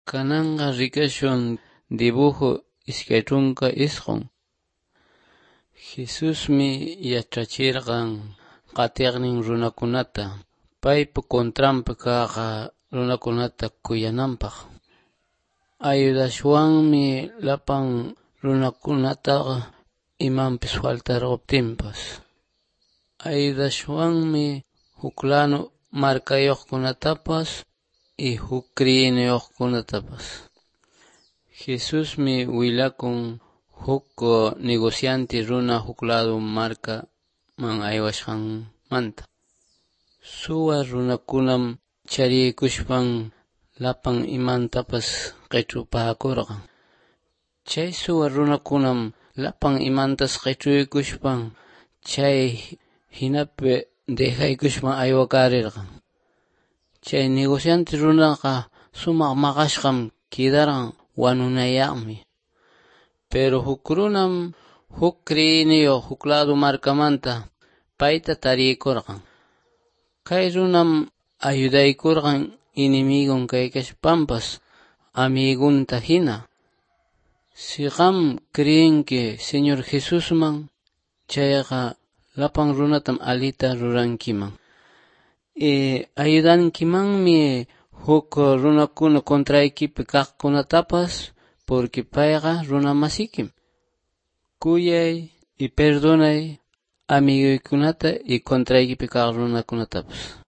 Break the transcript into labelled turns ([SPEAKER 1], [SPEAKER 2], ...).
[SPEAKER 1] Kananga rikashun dibujo iskay trunka isqun. Jesusmi yachachirqan qatiqnin runakunata, paypa kontranpi kaqa runakunata kuyananpaq. Ayudashwanmi lapan runakunataqa imanpis faltarquptinpas. Ayudashwanmi huklanu markayuqkunatapas y huk kriyinayuqkunatapas. Jesusmi willakun huk negociante runa huk lado markaman aywashqanmanta. Suwa runakunam chariykushpan lapan imantapas qich'upakurqan. Chay suwa runakunam lapan imantas qich'uykushpan chay hinapi dejaykushpan aywakarirqan. Chay negociante runaqa sumaq maqashqam kidarqan wanunayaqmi. Pero huk runam huk kriyinayuq huk lado markamanta payta tariykurqan. Kay runam ayudaykurqan inimigun kaykashpanpas amigunta hina. Si qam kriyinki Señor Jesusman, chayqa lapan runatam alita rurankiman. Ayudankimanmi huk runakuna kontraykipi kaqkunatapas, porque payqa runa masikim. Kuyay y perdonay amiguykunata y kontraykipi kaq runakunatapas.